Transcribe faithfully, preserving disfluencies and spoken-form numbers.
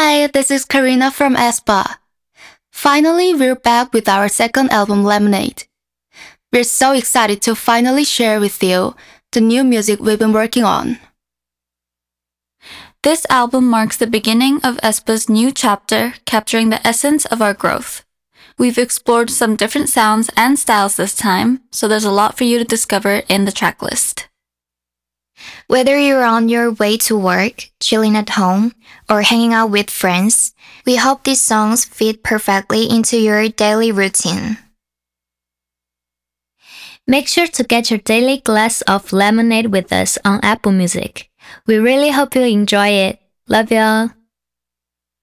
Hi, this is Karina from aespa. Finally, we're back with our second album, Lemonade. We're so excited to finally share with you the new music we've been working on. This album marks the beginning of aespa's new chapter, capturing the essence of our growth. We've explored some different sounds and styles this time, so there's a lot for you to discover in the tracklist. Whether you're on your way to work, chilling at home, or hanging out with friends, we hope these songs fit perfectly into your daily routine. Make sure to get your daily glass of lemonade with us on Apple Music. We really hope you enjoy it. Love y'all!